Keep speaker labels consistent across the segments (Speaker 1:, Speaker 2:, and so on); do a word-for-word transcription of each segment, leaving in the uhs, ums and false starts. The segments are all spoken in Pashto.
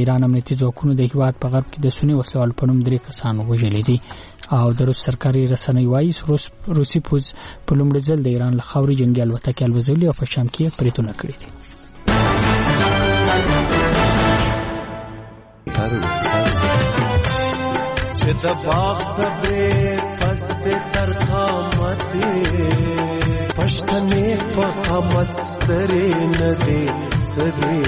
Speaker 1: ایران امنیتي ځواکونو د هیواد په غرب کې د سني وسلوالو په نوم درې کسان وژلي دي او د روس سرکاري رسنۍ وایي روس روسي پوځ په لومړي ځل د ایران له خاورې جنګي الوتکې الوځولې او په شام کې بریدونه کړي دي.
Speaker 2: چې د باغ صبرې پس تر قامتې پښتنې په قامت سترې نه دي سدي.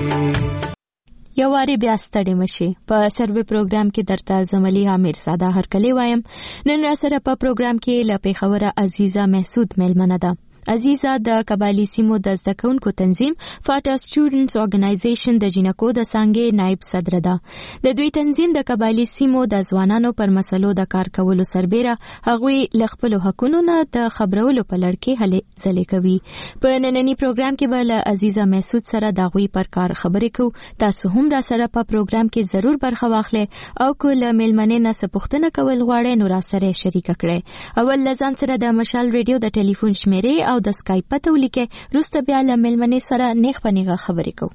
Speaker 3: یو واری بیا ستړي مشي په سروي پروګرام کې درته زملي عامر ساده هرکلی وایم. نن را سره په پروګرام کې لپاره خبره عزیزه محسود ملمنه ده. عزیزه د قبایلی سیمو د زدهکونکو تنظیم فاټا سټوډنټس اورګنایزیشن د جنکو د څنګه نائب صدر ده. د دوی تنظیم د قبایلی سیمو د ځوانانو پر مسلو د کار کولو سربېره هغوی ل خپل حقوقو نه د خبرولو په لړ کې هلې ځلې کوي. په نننی پروګرام کې به له عزیزه محسود سره د هغوی پر کار خبرې کوو. تاسو هم را سره په پروګرام کې ضرور برخه واخلئ او که له میلمنې نه څه پوښتنه کول غواړئ نو را سره شریک کړئ. اول لزان سره د مشال ریډیو د ټلیفون شمیرې او د سکایپ پته ولیکئ. وروسته بیا له میلمنې سره نیغ په نیغه خبرې کوو.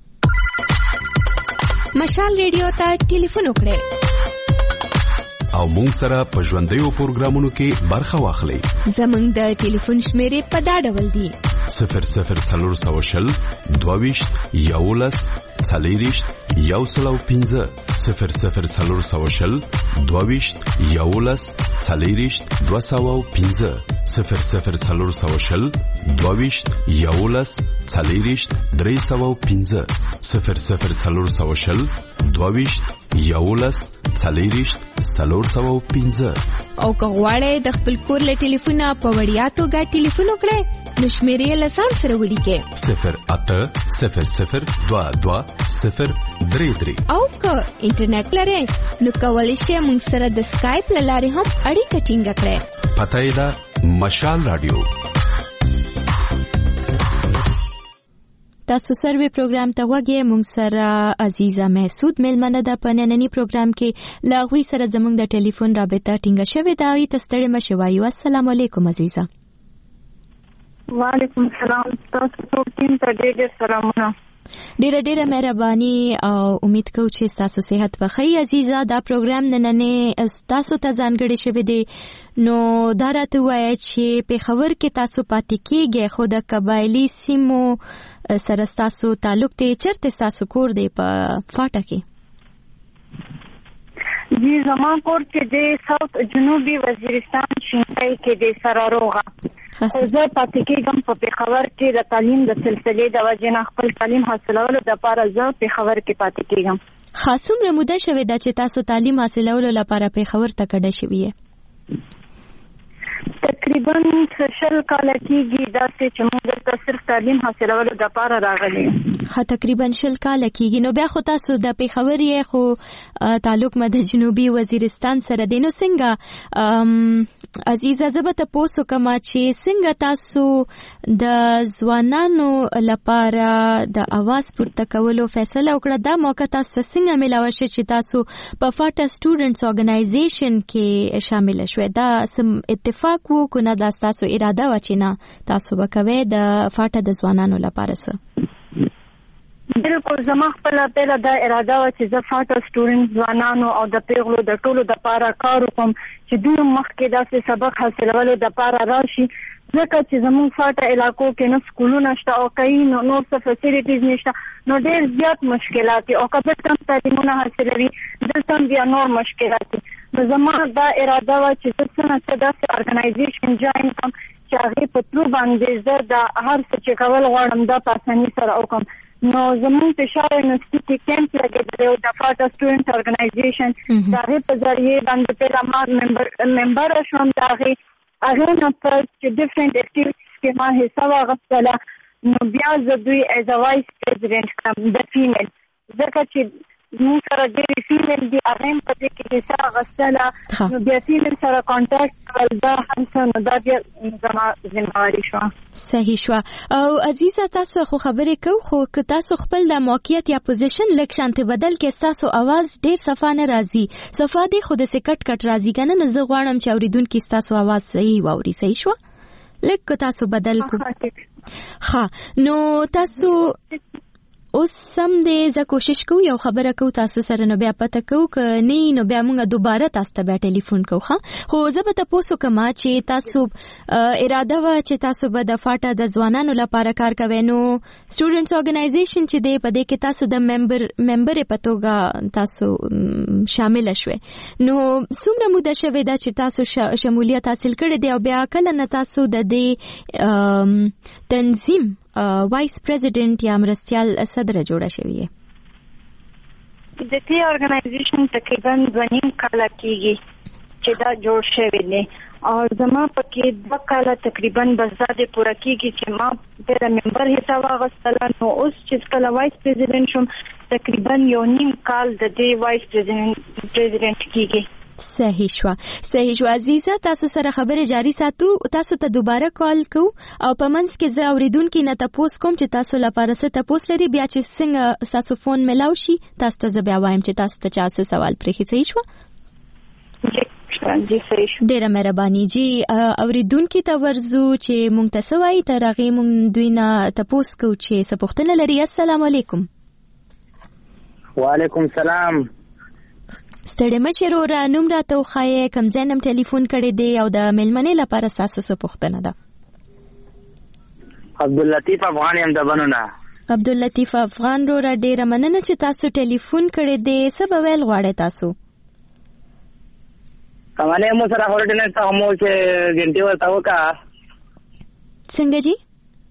Speaker 3: مشال ریډیو ته ټلیفون وکړئ
Speaker 4: او مونږ سره په ژوندیو پروګرامونو کې برخه واخلئ.
Speaker 3: زمونږ د ټلیفون شمیرې په دا ډول دي:
Speaker 4: صفر صفر څلور سوه شل دوه ویشت یولس څلېرویشت یو سل او پنځه صفر صفر څلور سوه شل دوه ویشت یولس څلېرویشت دوه سوه او پنځه صفر صفر څلور سوه شل دوه ویشت یولس څلېرویشت درې سوه او پنځه صفر صفر څلور سوه شل دوه ویشت یولس څلېرویشت څلور سوه او پنځه.
Speaker 3: او که غواړئ د خپل کور له ټلیفونه په وړیا توګه ټلیفون وکړئ نو شمیرې له ځان سره ولیکئ:
Speaker 4: صفر اته صفر صفر دوه دوه صفر درې درې.
Speaker 3: او که انټرنیټ لرئ نو کولی شئ موږ سره د سکایپ له لارې هم اړیکه ټینګه کړئ.
Speaker 4: پته یې ده مشال رادیو.
Speaker 3: تاسو سروي پروګرام ته وګورئ. موږ سره عزیزه محسود ملمنه ده. په نننی پروګرام کې لا غوي سره زموږ د ټلیفون رابطه ټینګه شوې ده. ای تستړی مشه وایو. السلام علیکم عزیزه.
Speaker 5: وعلیکم السلام. تاسو ټول ته ډېر سلامونه.
Speaker 3: ډیره ډیره مهرباني او امید کوم چې تاسو صحت بخیر. عزیزه دا پروګرام نننې تاسو ته ځانګړی شوی دی نو دا راته وایي چې په خبر کې تاسو پاتې کېږئ خو د قبایلی سیمو سره تاسو تعلق دی. چیرته تاسو کور دی؟ په فاټا کې.
Speaker 5: جی زمان کور کې د ساوث جنوبي وزیرستان شینکای کې د سراروغه. زه پاتې کېږم په پېښور کې د تعلیم د سلسلې د وجې نه خپل تعلیم حاصلولو لپاره زه پېښور کې پاتې کېږم.
Speaker 3: خاص څومره موده شوې ده چې تاسو تعلیم حاصلولو لپاره پېښور ته کډه شوې یې؟
Speaker 5: تقریبا شل کاله کېږي داسې چې موږ دلته صرف تعلیم حاصلولو لپاره راغلي.
Speaker 3: ها تقریبا شل کاله کېږي. نو بیا خو تاسو د پېښور یې خو تعلق مې د جنوبي وزیرستان سره دی. نو څنګه عزیزه زه به تاسو کوم چې څنګه تاسو د ځوانانو لپاره د اواز پورته کولو فیصله وکړه؟ دا موقع تاسو څنګه ملاوه شو چې تاسو په فاټا سټوډنټس اورګنایزیشن کې شامل شوئ؟ دا سم اتفاق وو کنه دا تاسو اراده و چې نه تاسو وکوي د فاټا د ځوانانو لپاره څه؟
Speaker 5: بالکل زما خپل پیله دا اراده و چې زه فاټا سټوډنټ ځوانانو او د پیغلو د ټولو د لپاره کار وکم چې دوی مخکې داسې سبق حاصلولو د لپاره راشي. ځکه چې زموږ فاټا علاقو کې نه سکولونه شته او کوي نو نور څه فیسیلیټیز نشته نو ډېر زیات مشکلات دي او که دلته هم تعلیمونه حاصلوي دلته هم بیا نور مشکلات دي. نو زما دا اراده وه چې زه څه نه څه داسې ارګنایزیشن جوین کړم چې هغې په ترو باندې زه د هر څه چې کول غواړم دا په اساني سره وکړم. نو زموږ پېښور یونیورسټي کې کیمپ لګېدلی و د فاټا سټوډنټ اورګنایزیشن د هغې په ذریعې باندې پیله ما ممبره شوم. د هغې هغې نه پس چې ډفرنټ اکټیویټیز کې ما حصه واخیستله نو بیا زه دوی ایز ا وایس پرزیډنټ کړم د فیمیل ځکه چې موږ سره ډېرې فیمیل دي هغې هم په دې کې حصه اخیستله نو بیا فیمیل سره کانټاکټ کول دا هم څه نو دا بیا زما ذمهواري شوه.
Speaker 3: صحیح شوه. او عزیزه تاسو خو خبرې کوو خو که تاسو خپل د موقعیت یا پوزیشن لږ شانتې بدل کې ستاسو اواز ډېر صفا نه راځي صفا دی خو داسې کټ کټ راځي که نه نو زه غواړم چې اورېدونکي ستاسو اواز صحیح واوري. صحیح شوه؟ لږ که تاسو بدل کړو. ښه نو تاسو اوس سم دې زه کوشش کوم یو خبره کوم تاسو سره نو بیا پته کوم ک نه نو بیا موږ دوباره تاسو ته بیا ټلیفون کوو ها خو زه به تاسو کوم چې تاسو اراده و چې تاسو به د فاټا د ځوانانو لپاره کار کوئ نو سټوډنټس اورګنایزیشن چې دی په دې کې تاسو د ممبر ممبر پتوګه تاسو شامل شوي نو څومره موده شوه دا چې تاسو شمولیت حاصل کړی دی او بیا کله نه تاسو د دې تنظیم وایس پریزیډنټ یا مرستیال صدر جوړه شوی ہے
Speaker 5: د دې اورګنایزیشن تقریبا دوه کاله کېږي چې دا جوړ شوی دی او زما پکې دوه کاله تقریبا بس دا د پوره کېږي چې ما د ممبر حساب واغستله نو اوس چې کله وایس پریزیډنټ شوم تقریبا یو نیم کال د دې وایس پریزیډنټ پریزیډنټ کېږي
Speaker 3: صحیح شو صحیح شو عزیزه تاسو سره خبره جاری ساتو تاسو ته دوباره کال کو او په منځ کې زه اوریدونکو نه تاسو کوم چې تاسو لپاره څه تاسو لري بیا چې څنګه تاسو فون ملاو شي تاسو ته بیا وایم چې تاسو ته چا څه سوال پرې صحیح شو
Speaker 5: جی صحیح شو
Speaker 3: ډیره مهرباني جی اوریدونکو ته ورزو چې مونږ ته سوای تر هغه مونږ دوی نه تاسو کو چې څه پوښتنه لري السلام علیکم
Speaker 6: وعلیکم السلام
Speaker 3: ستړي مشرو را نوم راته وخایې کوم ځای نم ټلیفون کړی دی او د ملمنې لپاره تاسو څه پوښتنه ده
Speaker 6: عبداللطیف افغان یم د بنونه
Speaker 3: عبداللطیف افغان رو را ډیره مننه چې تاسو ټلیفون کړی دی څه به ویل غواړئ تاسو
Speaker 6: کمانه مو سره هورډنه ته مو چې ګنټي ورته وکا
Speaker 3: څنګه جی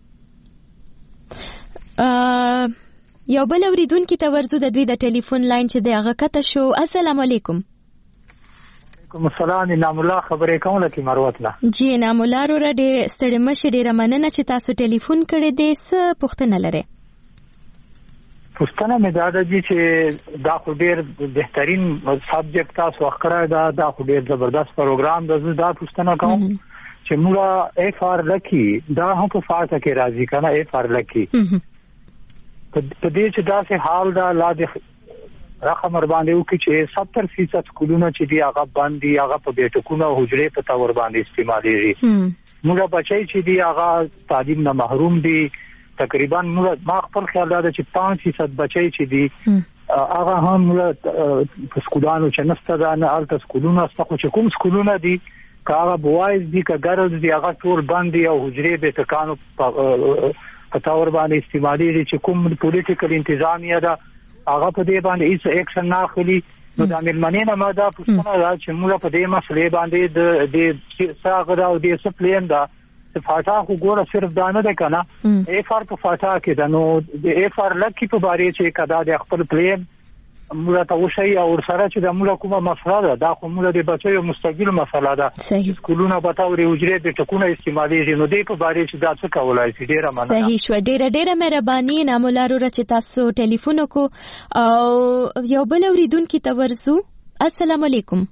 Speaker 3: ا یو بل اوریدونکو ته ورزو د دوی د ټلیفون لاین چې د هغه کته شو السلام علیکم
Speaker 7: وعلیکم السلام نام الله خبرې کوم لکه مروت نه
Speaker 3: جی نام الله رو را ډېر ستړي مشه ډېر مننه چې تاسو ټلیفون کړی دی څه پوښتنه لرئ
Speaker 7: پوښتنه مې دا ده چې دا خو ډېر بهترین سبجیکټ تاسو وکړای دا دا خو ډېر زبردست پروګرام ده زه دا پوښتنه کوم چې موږ اف ار لکی دا هم په فارسی کې راځي کنه اف ار لکی په دې چې دا سه حال دا لا د رقم ور باندې وکړي چې ستر فیصد سکولونه چې دی هغه باندې هغه په بیٹکونو حجرې په تور باندې استعمالېږي موږ بچي چې دی هغه تعلیم نه محروم دي تقریبا موږ ما خپل خیال دا چې پنځه فیصد بچي چې دی هغه هم په سکولانو چې نسته دا نه الته سکولونه ستاسو چې کوم سکولونه دي کاغه بوایز دي کګرل دي هغه ټول باندې او حجرې بیٹکانو په تور باندې استعمالي چې کوم پولیټیکل انتظامیه دا هغه په دې باندې هیڅ اکشن نه اخلي نو د امنیت نه ماده پوښتنه را چې موږ په دې مسلې باندې د دې څاګه او دې سپلین دا فاټا خو ګوره صرف دانه ده کنه اف ار په فاټا کې دا نو د اف ار لکی په باره چې کدا د خپل پلین موږ ته وشي او سره چې د موږ کومه مسله ده دا خو موږ د بچو مستقل مسله ده سکولونه به تاوري حجرې د ټکونه استعمالي نو دې په باره چې دا څه کولای شي ډیره مننه
Speaker 3: صحیح شو ډیره ډیره مهرباني نامولارو چې تاسو ټلیفون کو او یو بل اوریدونکو ته ورسو السلام علیکم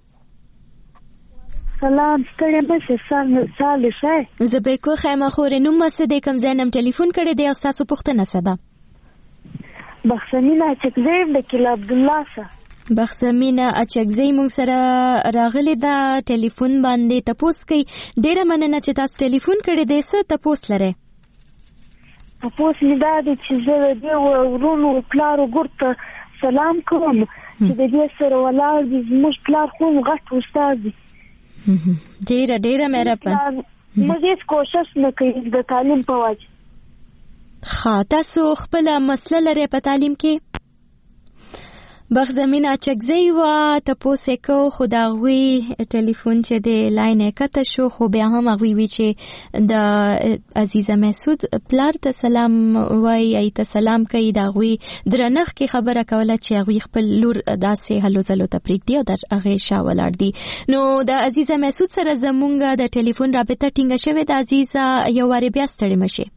Speaker 5: سلام ستړي مشه سال سال شه
Speaker 3: زبېکو خیمه خورې نوم مسدې کوم ځنم ټلیفون کړی دی او تاسو پوښتنه سده
Speaker 5: بخسمینه اچکزی د کله عبد الله سره
Speaker 3: بخسمینه اچکزی مونږ سره راغلی دا ټلیفون باندې تاسو کوي ډیره مننه چې تاسو ټلیفون کړی دی څه تاسو لري
Speaker 5: تاسو مې دا چې زه د ورونو پلارو ګورته سلام کوم چې د دې سره ولاړ دي زموږ پلار خو غټ استاد دی
Speaker 3: ډیره ډیره مهربان
Speaker 5: موږ هیڅ کوشش نه کوي د تعلیم په وجه
Speaker 3: خا تاسو خپل مسله لري په تعلیم کې بخزمینه چکزی و تاسو کو خداوی ټلیفون چې د لاین کته شو خو بیا هم غوي وی چې د عزیزه محسود پلار ته سلام وای ایت سلام کوي دا غوي درنخ کې خبره کوله چې غوي خپل لور داسې هلو زلو تپریک دی او در هغه شاولار دی نو د عزیزه محسود سره زمونږ د ټلیفون رابطه ټینګه شوه د عزیزه یو واری بیا ستړي مشه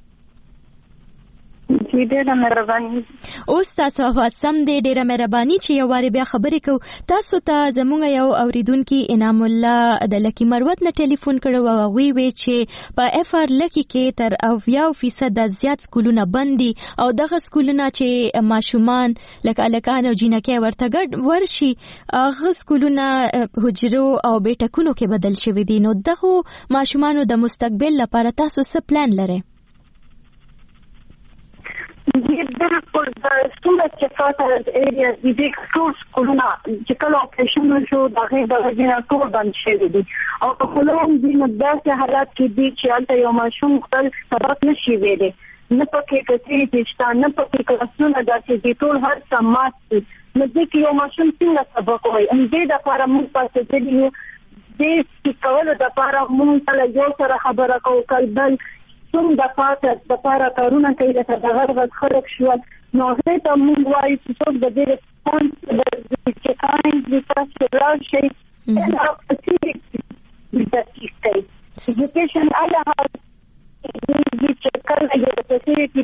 Speaker 5: ډیره مهرباني
Speaker 3: اوس تاسو واسم دې ډیره مهرباني چې یو واری بیا خبرې کو تاسو ته زموږ یو اوریدونکو انعام الله د لکی مروت نه ټلیفون کړو او وی وی چې په اف ار لکی کې تر اویا فیصد د زیات سکولونه بندي او دغه سکولونه چې ماشومان لکه الکان او جنکه ورته ګډ ورشي هغه سکولونه حجرو او بیٹکونو کې بدل شوي دي نو دغه ماشومانو د مستقبل لپاره تاسو څه پلان لرئ
Speaker 5: بالکل د څومره چې فاتر ایریا د دې ټول سکولونه چې کله اپریشن شو دغه د وجنه ټول بند شوی دي او په کولم د داسې حالات کې دي چې البته یو ماشوم خپل سبق نشي ویلي نه پکې کثیر پېښتا نه پکې کلاسونه داسې دي ټول هر سمات نو د کې یو ماشوم څنګه سبق وایي ان دې د لپاره موږ پاتې دي د چې کولو د لپاره موږ ته یو سره خبره کوو کلبل څوم د پاتې د لپاره کارونه کوي د هغه خلک شو نو هغه ته موږ وایو چې څوک د دې ریسپانسیبل چې کاین د تاسو راشي دا څه د تاسو ایجوکیشن اله د چې کله یو فیسیلیټي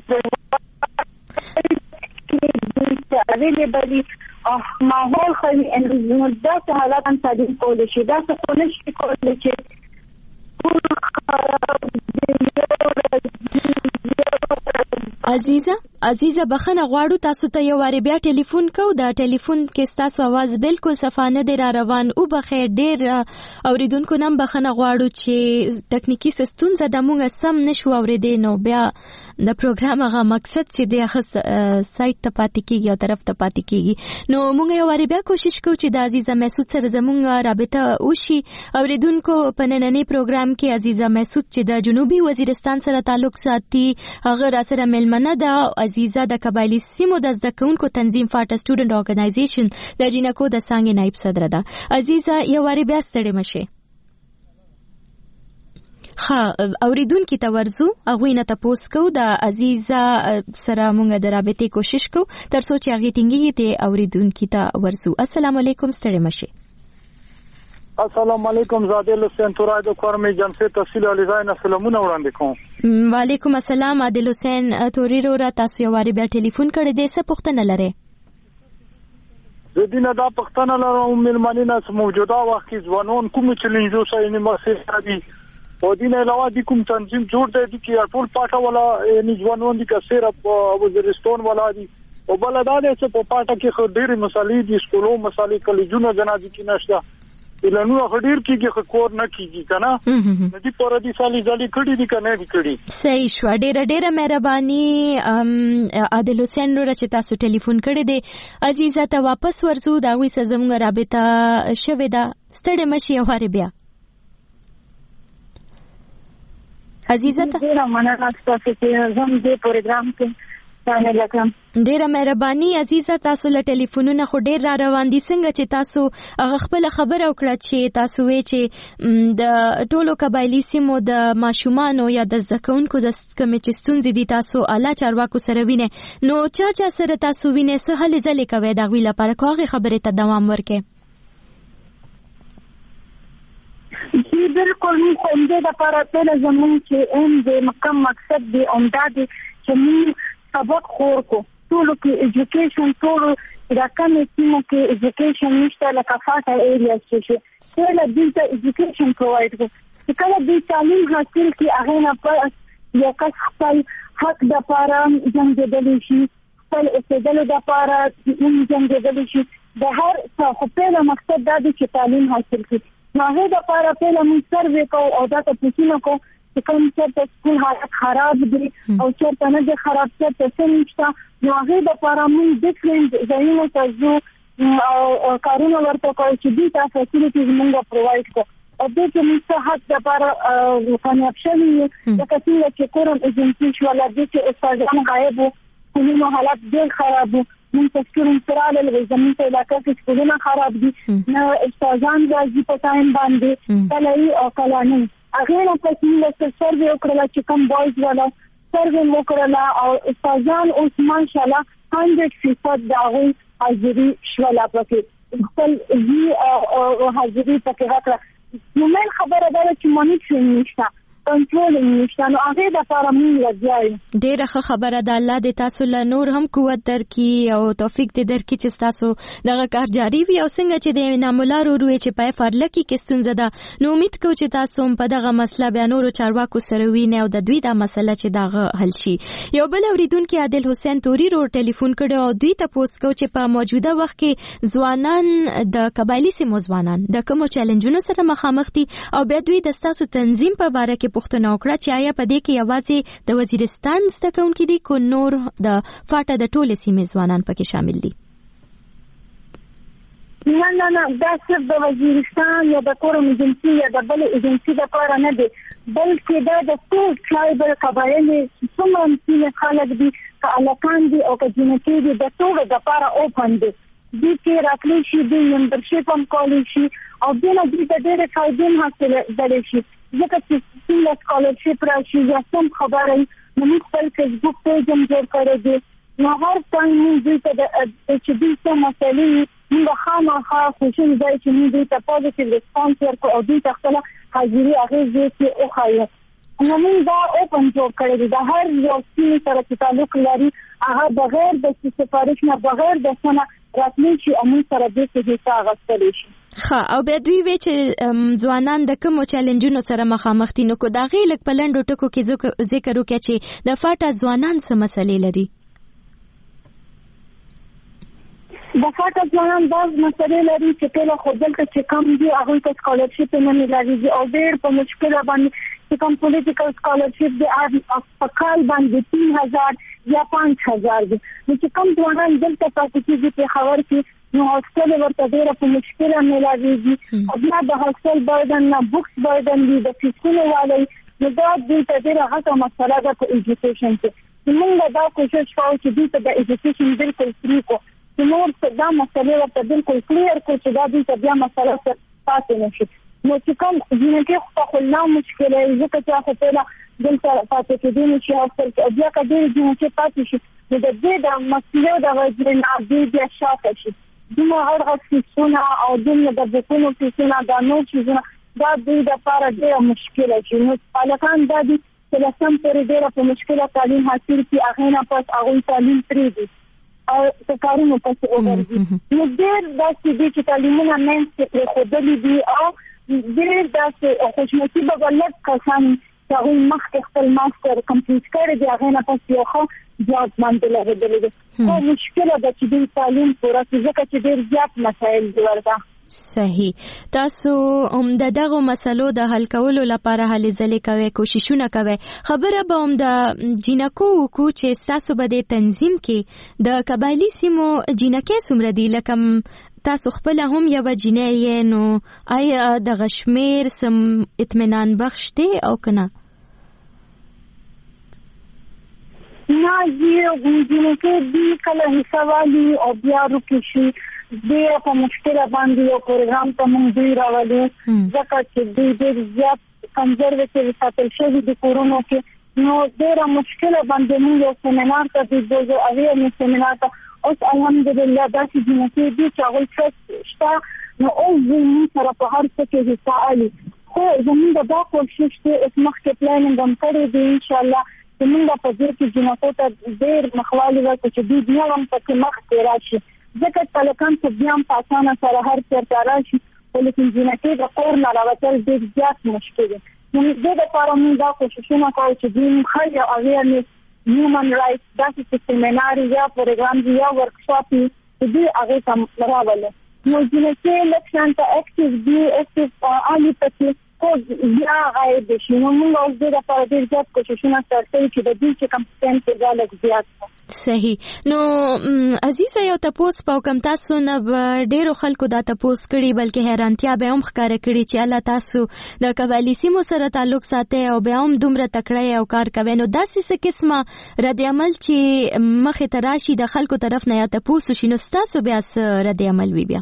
Speaker 5: پروګرام اویلیبل ماحول خو ان د حالات ان تعلیم کول شي دا څه کول شي کول شي
Speaker 3: عزیزه عزیزه بخنه غواړو تاسو ته یو واری بیا ټلیفون کو دا ټلیفون کې تاسو आवाज بالکل صفانه دی را روان او بخیر ډیر اوریدونکو نم بخنه غواړو چې ټکنیکی سستون زده مونږ سم نشو اوریدې نو بیا د پروګرام هغه مقصد چې د خص سایت ته پاتې کیږي او طرف ته پاتې کیږي نو مونږ یو واری بیا کوشش کوو چې د عزیزه محسود سره زمونږ رابطه وشي اوریدونکو په نننی پروګرام کې عزیزه محسود چې د جنوبي وزیرستان سره تعلق ساتي هغه را سره ملمنه ده عزیزه د قبایلی سیمو د زده کوونکو تنظیم فاټا سټوډنټ اورګنایزیشن د جنکو د څنګه نائب صدر ده عزیزه یو واری بیا ستړي مشه ها اوریدونکو ته ورزو هغه نه تاسو کو د عزیزه سره مونږ د رابطې کوشش کو تر څو چې هغه ټینګي ته اوریدونکو ته ورزو السلام علیکم ستړي مشه
Speaker 7: السلام علیکم زاده حسین تورای د کورمې جنسي تحصیل علی زاین سلامونه وړاندې کوم
Speaker 3: وعلیکم السلام عادل حسین توري رو را تاسو یو واری بیا ټلیفون کړی دی څه پوښتنه لرئ
Speaker 7: د دینه دا پښتنه لرم ملمنینه موجوده وخت کې ځوانون کوم چیلنجو سره نیمه دي او دینه علاوه د کوم تنظیم جوړ دی چې ټول پاټه ولا نځوانون دي کثیر په وزیرستان ولا دي او بل دا چې په پاټه کې خو ډېر مسالې دي سکولو مسالې کلیجونه جنازي کې نشته اعلانونه خډیر کیږي کور نه کیږي کنه ندی پر دې سالي ځلې کړي دي کنه دي کړي
Speaker 3: صحیح شو ډېر ډېر مهرباني عادل حسین رو چې تاسو ټلیفون کړی دی عزیزه ته واپس ورزو دا وی سزمږه رابطه شوه دا ستړي مشي واره بیا عزیزه ته
Speaker 5: ډېر مننه تاسو چې زم دې پروګرام کې
Speaker 3: ډیره مهرباني عزیزه تاسو له ټلیفونونو خو ډیر را روان دي څنګه چې تاسو هغه خپل خبره وکړه چې تاسو وی چې د ټولو قبایلی سیمو د ماشومانو یا د زکونکو د کمی چې ستونزې دي تاسو اعلی چارواکو سره وینئ نو چا چا سره تاسو وینئ څه هلې ځلې کوئ د هغوی لپاره که هغې خبرې ته دوام ورکړئ
Speaker 5: جی بالکل موږ همدې دپاره ټوله زموږ چې ایم د کم مقصد دی همدا دی چې موږ سبق خور کو ټولو کې ایجوکیشن ټولو د کمې سیمو کې ایجوکیشن نشته لکه فاټا ایریا چې ټول دوی ته ایجوکیشن پرووایډ کو چې کله دوی تعلیم حاصل کړي هغه نه په یو کس خپل حق د پاره جنګېدلی شي خپل استعداد د پاره جنګېدلی شي د هر څه خو په مقصد دا دی چې تعلیم حاصل کړي نو هغه د پاره په موږ سروې کوو او دا ته پوښتنه کوو چې کوم چې سکول حالت خراب دي او چې نه دي خراب چې څه نشته نو هغه د لپاره موږ ډیفرنٹ ځایونو ته ځو او کارونه ورته کوو چې دوی ته فیسیلیټیز موږ پرووایډ کوو او د دې موږ حق د لپاره کامیاب شوي د کثیر چې کورم ایجنسی شو ولا د چې استادان غایب کومو حالات ډېر خراب من تذکرون سراله لږ زمين ته علاقه کې سکولونه خراب دي نو استادان راځي په ټایم باندې کله او کله نه هغه نه پاتې له سروې وکړل چې کوم بوایز ولا سروې وکړل او استادان اوس ماشاءالله صد فیصد دا غوي حاضری شولا پکې خپل یي او حاضری پکې راکړه نو من خبره ده چې مونیټرینګ نشته کنټرول نشته نو هغه د لپاره موږ لګیاو
Speaker 3: ډیره ښه خبره ده الله دې تاسو له نور هم قوت درکړي او توفیق دې درکړي چې تاسو دغه کار جاری وي او څنګه چې د نامولارو روي چې په فرلکی کې ستونزه ده نو امید کوم چې تاسو په دغه مسله بیا نورو چارواکو سره وینئ او د دوی دا مسله چې دغه حل شي یو بل اوریدونکو عادل حسین توري رو ټلیفون کړو او دوی ته پوښتنه کو چې په موجوده وخت کې ځوانان د قبایلی سیمو ځوانان د کوم چیلنجونو سره مخامخ دي او بیا دوی د تاسو تنظیم په اړه کې پوښتنه وکړه چې آیا په دې کې یوازې د وزیرستان زده کوونکي دي کو نور د فاټا د ټولې سیمې ځوانان پکې شامل دي؟
Speaker 5: نه نه نه دا صرف د وزیرستان یا د کورم ایجنسی یا د بل ایجنسی د کار نه دی، بلکې دا د ټول ټرایبل قبایل څومره چې خلک دي که الکان دي او که جنکی دي د ټول د لپاره اوپن دي. دي کې راتلی شي د ممبرشپ هم کولی شي او دغه د ډېر فائدې حاصل کړي شي، ځکه چې څنګه سکالرشپ راشي یا کوم خبره موږ خپل فیسبوک پیج هم جوړ کړی دی. نو هر څنګه موږ ته د چې دې څه مسلې موږ خامخا خوشحال ځای چې موږ ته پوزټیو ریسپانس ورکړو او دې تخته حاضري هغه چې او خایه نو موږ دا اوپن جوړ کړی دی. د هر یو سیمې سره چې تعلق لري هغه بغیر د سفارش نه بغیر د څه راتلی شي او موږ سره دې کې حصہ اخیستلی شي.
Speaker 3: ښه، او بیا دوی وی چې ځوانان د کومو چیلنجونو سره مخامخ دي، نو کو دا غي لک په لنډو ټکو کې ذکر وکړي چې د فاټا ځوانان څه مسلې لري؟
Speaker 5: د فاټا ځوانان دا مسلې لري چې کله خو دلته چې کم دي هغوی ته سکالرشپ نه ملایږي او ډېر په مشکله باندې چې کوم پولیټیکل سکالرشپ دی په کال باندې تین هزار یا پانچ هزار دي. نو چې کوم ځوانان دلته پاتې کېږي په خبر کې نو هاستل ورته ډېره په مشکله ملایږي او بیا د هاستل بردن نه بوکس بردن دي د فیسونو والی، نو دا دوی ته ډېره غټه مسله ده په ایجوکیشن کې. موږ دا کوشش کوو چې دوی ته د ایجوکیشن بالکل فری کړو، چې نور دا مسلې ورته بالکل کلیر کړو چې دا دوی ته بیا مسله پاتې نه شي. نو چې کوم جنکې خو خو لا مشکله یې ځکه چې خو پیله دلته پاتې کېدی نه شي هاستل کې بیا که ډېرې جنکې پاتې شي نو د دې د مسلې د وجې نه دوی بیا شاته شي. دومره هر هغه فیسونه او دومره د بوکونو فیسونه دا نور څیزونه دا دوی دپاره ډېره مشکله شي. نو هلکان دا دي چې لسم پورې ډېره په مشکله تعلیم حاصل کړي، هغې نه پس هغوی تعلیم پرېږدي او په کارونو پسې وګرځي. نو ډېر داسې دي چې تعلیمونه منځ کې پرېښودلي دي او ډېر داسې خوشنصیبه به لږ کسان چې هغوی مخکې خپل ماسټر کمپلیټ کړی دی هغې نه پس یو ښه جاب باندې لګېدلی دی. خو مشکله ده چې دوی تعلیم پوره کړي ځکه چې ډېر زیات مسایل دي ورته.
Speaker 3: صحیح. تاسو هم د دغه مسلو د حل کولو لپاره هلې ځلې کوئ، کوششونه کوئ. خبره به هم د جینکو وکړو چې ستاسو به د تنظیم کې د قبایلي سیمو جینکې څومره دي؟ لکه تاسو خپله هم یوه جینۍ یې، نو آیا دغه شمېر سم اطمینان بخش دی او که نه؟
Speaker 5: نه یې جینکې دي کله حصه والي او بیا روکې شي ډېره په مشکله باندې یو پروګرام ته موږ دوی راولو ځکه چې دوی ډېر زیات کنزرویټیو ساتل شوي دي کورونو کې. نو ډېره مشکله باندې موږ یو سیمینار ته دوی بوځو اویرنس سیمینار ته. اوس الحمدلله داسې جنکې دي چې هغوی ټرسټ شته، نو اوس دوی موږ سره په هر څه کې حصه اخلي. خو زموږ دا کوشش دی اوس مخکې پلانینګ هم کړی دی انشاءالله چې موږ په دې کې جنکو ته ډېر مخوالي ورکړو چې دوی بیا هم پکې مخکې راشي، ځکه هلکان چې بیا هم په اسانه سره هر چېرته راشي خو لیکن جنکې د کور نه راوتل ډېر زیات مشکل دی. نو دې دپاره موږ دا کوششونه کوو چې دوی ښه یو اویرنس هیومن رایټس داسې چې سیمینار یا پروګرام یا ورکشاپ چې دوی هغې ته راولو. نو جنکې لږ شانته اکټیو دي اکټیو علي پکې خو بیا غایب شي. نو موږ اوس دې دپاره ډېر زیات کوششونه سره کوي چې د دوی چې کوم سټینډ دا لږ زیات کړو.
Speaker 3: صحیح. نو عزیزه یو تپوس په کوم تاسو نه ډیرو خلکو دا تپوس کړي بلکې حیرانتیا به هم ښکاره کړي چې الله تاسو د قبایلي سیمو سره تعلق ساتي او بیا هم دومره تکړه او کار کوي. نو داسې څه قسمه رد عمل چې مخې ته راشي د خلکو طرف نه یا تپوس وشي نو ستاسو بیا څه رد عمل وي؟ بیا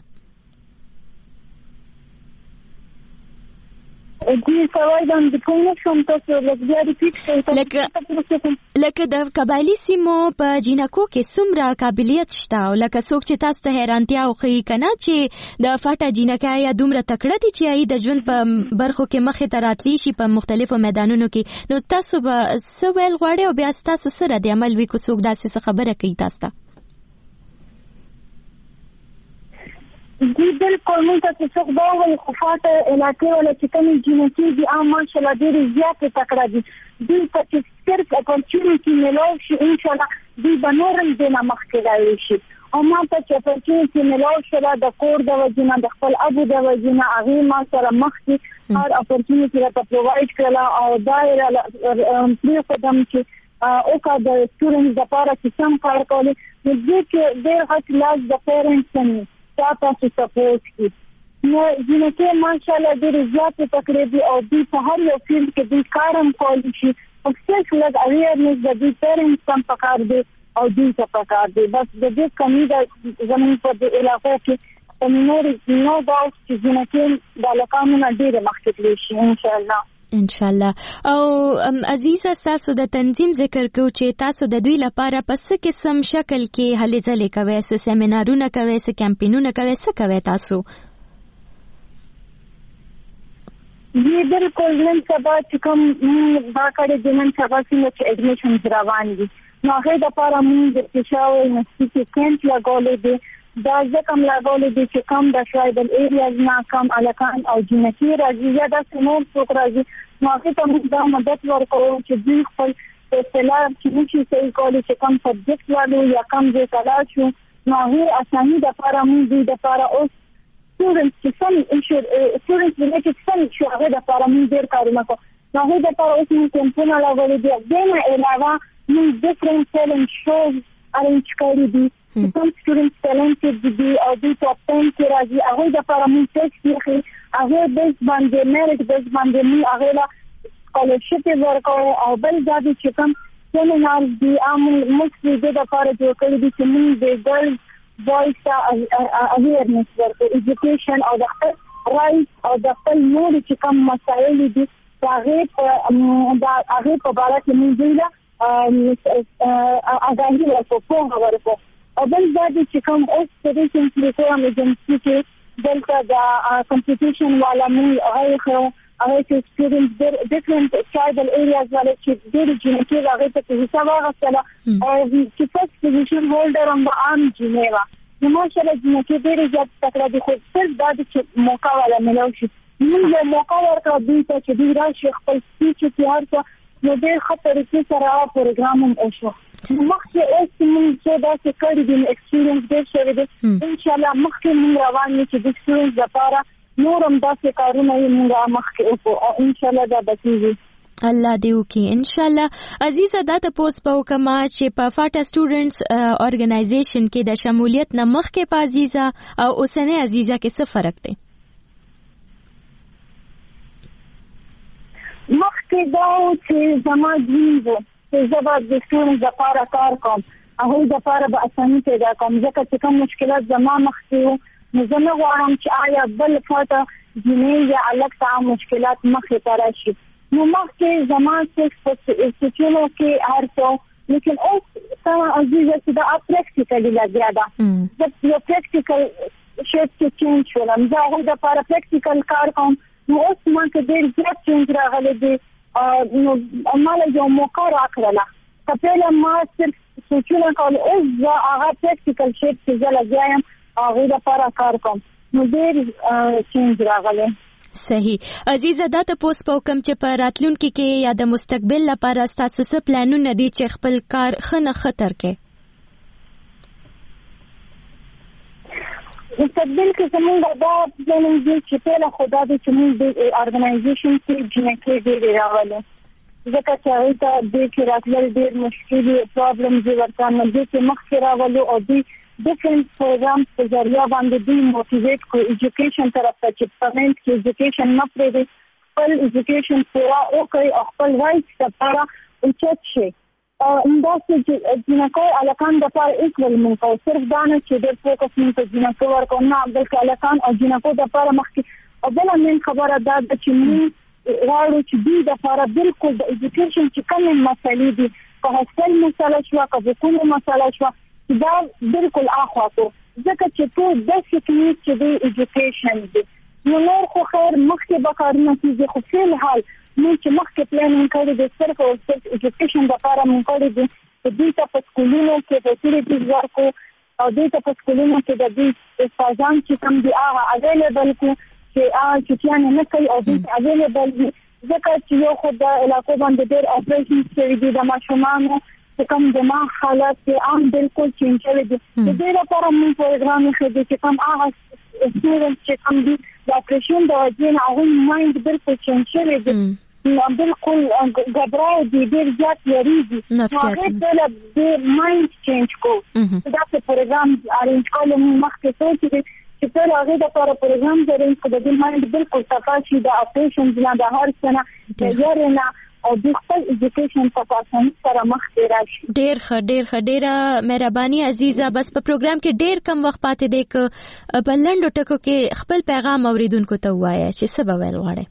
Speaker 3: لکه د قبایلي سیمو په جینکو کې څومره قابلیت شته او لکه څوک چې تاسو ته حیرانتیا وښیي که نه چې د فاټا جینکۍ یا دومره تکړه دي چې هغوی د ژوند په برخو کې مخې ته راتلی شي په مختلفو میدانونو کې، نو تاسو به څه ویل غواړئ او بیا ستاسو څه رد عمل وي که څوک داسې څه خبره کوي تاسو ته؟
Speaker 5: जी बिल्कुल موږ ته څوک دا وایي خو فاټا علاقې والا چې کومې جینکې دي عام ماشاءالله ډېرې زیاتې تکړه دي. دوی ته چې صرف اپورچونټي ملو شي ان شاء الله دوی به نورم د مخکې راوي شي او ما ته چې اپورچونټي ملو شوه د کور د وجنه د خپل ابو د وجنه هغه ما سره مخکې هر اپورچونټي راته پرووایډ کړله او دا یې قدم چې او کا د سټوډنټس لپاره چې سم کار کوي نو دې کې ډېر غټ لاس د پیرنټس هم تاسو سپورټ کوي نو ځینې ماشاءالله ډېر زیات تقریبا او د په هر یو فیلډ کې د کارم کولی شي او څه لږ اویرنس د دې پیرنټس هم پکار دي او دوی ته پکار دي بس د دې کمی د زمون په علاقو کې نور نو دا چې ځینې د علاقانو نه ډېر مخکې دي شي ان شاء الله
Speaker 3: ان شاء الله. او عزیزه تاسو د تنظیم ذکر کو چې تاسو د دوی لپاره په څه قسم شکل کې هلې ځلې کوي، څه سیمینارونه کوي، څه کمپینونه کوي، څه کوي تاسو؟
Speaker 5: جی بالکل نن سبا چې کوم دا کړي د نن سبا چې اډمیشن روان دي نو هغه د لپاره موږ د پېښور یونیورسيټي کېمپ لګولې دي دا ځکه موږ لګولې دي چې کوم د شایدل ایریاز نه کم الکان او جنتی راځي یا د سنور څوک راځي نو هغه ته موږ دا مدد ورکوو چې دوی خپل اصطلاح چې موږ صحیح کولی چې کوم سبجیکټ والو یا کوم ځای ته لاړ شو نو هغه اساني د لپاره موږ د لپاره اوس students چې سم students related سم شو هغه د لپاره موږ ډېر کارونه کوو نو هغه د لپاره اوس موږ کمپونه لګولې دي د نه علاوه موږ different talent shows arrange کړي دي some students talented دي او دوی ټاپ ټن کې راځي هغه د لپاره موږ ټیسټ کوي هغه بیس باندې میرټ بیس باندې موږ هغه لا سکالرشپ ورکوو او بل دا چې کوم سیمینار دي موږ مستي د لپاره جوړ کړي دي چې موږ د ګرلز بوایز ته اویرنس ورکوو ایجوکیشن او د خپل رایټ او د خپل نور چې کوم مسایل دي هغه په دا هغه په اړه چې موږ ویلا اګاهي ورکوو په ورکوو او بل دا چې کوم اوس د دې سنټرال ایجنسی کې دلته د کمپټیشن والا موږ هغه خو هغه چې سټوډنټس ډیفرنٹ ټرایبل ایریاز والا چې ډېر جنکی هغه ته حساب واغستله او چې فرست پوزیشن هولډر هم د عام جنیوا نو ماشاءالله جنکی ډېر زیات تکړه دي خو صرف دا چې موقع والا ملو شي موږ یو موقع ورکړو دوی ته چې دوی راشي خپل سپیچ تیار کړي نو ډېر ښه طریقې سره پروګرام هم وشو مخکې اوس موږ څه داسې کړي دي ایکسپیرینس ډېر شوی دی انشاءالله مخکې موږ روان یو چې د سټوډنټس لپاره نور هم داسې کارونه یې موږ مخکې وکړو او انشاءالله دا به کېږي
Speaker 3: الله دې وکړي انشاءالله. عزیزه دا تپوس به وکړم چې په فاټا سټوډنټس ارګنایزیشن کې د شمولیت نه مخکې په عزیزه او اوسنۍ عزیزه کې څه فرق دی؟
Speaker 5: مخکې دا چې زما دین و چې زه به د سټوډنټس لپاره کار کوم هغوی لپاره به اساني پیدا کوم ځکه چې کوم مشکلات زما مخکې وو نو زه نه غواړم چې آیا بل فاټه جنۍ یا هلک ته مشکلات مخې ته راشي نو مخکې زما صرف په انسټیټیوټونو کې هر څه لیکن اوس سمه عزیزه چې دا پریکټیکلي لګیا ده زه یو پریکټیکل شیپ کې چینج شولم زه هغوی لپاره پریکټیکل کار کوم نو اوس ما کې ډېر زیات چینج راغلی دی نو ما له یو موقع راکړله که پهله ما صرف سوچونه کول اوس زه هغه پریکټیکل شیپ چې زه لګیا یم هغوی لپاره کار کوم نو ډېر چینج راغلی.
Speaker 3: صحیح. عزیزه دا تپوس په کوم چې په راتلونکي کې یا د مستقبل لپاره ستاسو څه پلانونه دي چې خپل کار ښه نه ښه ترکې؟
Speaker 5: مستقبل کې زموږ دا پلانونه دي چې پهله خو دا دی چې موږ د ارګنایزیشن کې جنکې ډېرې راولو ځکه چې هغوی ته دې کې راتلل ډېر مشکل دي پرابلمز یې ورته نو دې کې مخکې راولو او دوی ډیفرنٹ پروګرامز په ذریعه باندې دوی موټیویټ کړو ایجوکیشن طرف ته چې پرمنټ کې ایجوکیشن نه پرېږدي خپل ایجوکیشن پوره وکړي او خپل رایټس لپاره اوچت شي همداسې چې جنکو هلکان دپاره ایکول مونږ کوو صرف دا نه چې ډېر فوکس مونږ په جنکو ورکوو نه بلکې هلکان او جنکو دپاره مخکې او بله مین خبره دا ده چې مونږ غواړو چې دوی دپاره بالکل د ایجوکیشن چې کومې مسلې دي که هاسټل مسله شوه که بکونو مسله شوه دا بالکل اخوا کو ځکه چې ټول داسې کلیس چې د ایجوکیشن دي نو نور خو خیر مخکې به کارونه کېږي خو فی الحال موږ چې مخکې پلانینګ کړی دی صرف او صرف ایجوکیشن دپاره موږ کړی دی چې دوی ته په سکولونو کې فیسیلیټیز ورکړو او دوی ته په سکولونو کې د دوی استادان چې کوم دي هغه اویلیبل کړو چې هغه چټیانې نه کوي او دوی ته اویلیبل وي ځکه چې یو خو د علاقو باندې ډېر اپریشن شوي دي د ماشومانو چې کوم دماغ حالات چې عام بالکل چینج شوي دي د دې لپاره موږ پروګرام یې چې کوم هغه سټوډنټ چې کوم دي د اپریشن د وجې نه هغوی مایند بالکل چینج شوي دي بالکل غبراو دي ډېر زیات یریږي هغې ته د مایند چینج کو داسې پروګرام ارینج کول موږ مخکې سوچ دي چې ټول هغې دپاره پروګرام ارینج کړو د دې مایند بالکل صفا شي د اپریشن نه د هر څه نه د یارې نه او د خپل ایجوکیشن په پاسن سره مخ ته راشي.
Speaker 3: ډېر ښه ډېر ښه ډېره مهرباني عزیزه. بس په پروګرام کې ډېر کم وخت پاتې دی که په لنډو ټکو کې خپل پیغام اوریدونکو ته ووایه چې څه به ویل غواړئ.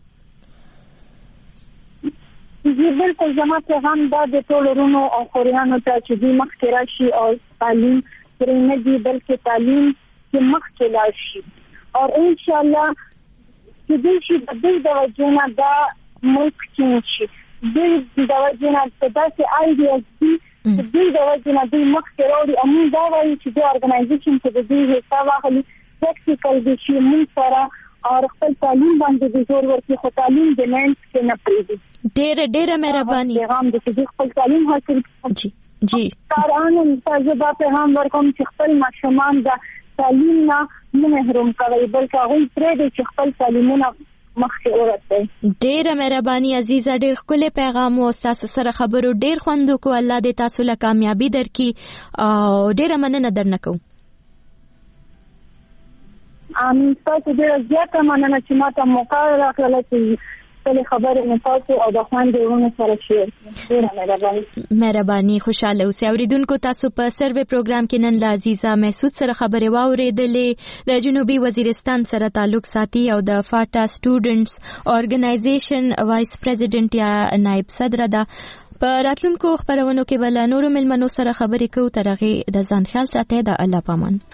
Speaker 5: جی بالکل زما پیغام دا د ټولو ورونو او خوریانو ته چې دوی مخکې راشي او تعلیم پرې نه دي بلکې تعلیم کې مخکې لاړ شي او انشاءالله چې دوی شي د دوی د وجې نه دا ملک چینج شي دوی د وجې نه په داسې آیډیاز دي چې دوی د وجې نه دوی مخکې راوړي او موږ دا وایو چې دوی ارګنایزیشن چې د دوی حصه واخلي پریکټیکل دي شي موږ سره او خپل تعلیم باندې د زور ورکړي خو تعلیم د مینس کې نه پرېږدي.
Speaker 3: ډېره ډېره مهرباني.
Speaker 5: پیغام دی چې دوی خپل تعلیم حاصل کړي.
Speaker 3: جی جی
Speaker 5: کارانو ته دا پیغام ورکوم چې خپل ماشومان د تعلیم نه نه محروم کوي بلکې هغوی پرېږدي چې خپل تعلیمونه مخکې ورته.
Speaker 3: ډېره مهرباني عزیزه. ډېر ښکلی پیغام او ستاسو سره خبرو ډېر خوند وکړو. الله دې تاسو له کامیابي درکړي او ډېره مننه درنه کوم.
Speaker 5: امین. تاسو ډېره زیاته مننه چې ماته موقع راکړله چې خپلې خبرې مې تاسو او د خویندو ورونو سره شیر کړم. ډېره مهرباني.
Speaker 3: مهرباني. خوشحاله اوسئ. اورېدونکو تاسو په سروې پروګرام کې نن له عزیزه محسود سره خبرې واورېدلې. د جنوبي وزیرستان سره تعلق ساتي او د فاټا سټوډنټس ارګنایزیشن وایس پریزیډنټ یا نائب صدر ده. په راتلونکو خبرونو کې بل نورو ملمنو سره خبرې کوو. تر هغې د ځان خیال ساتئ. د الله پامان.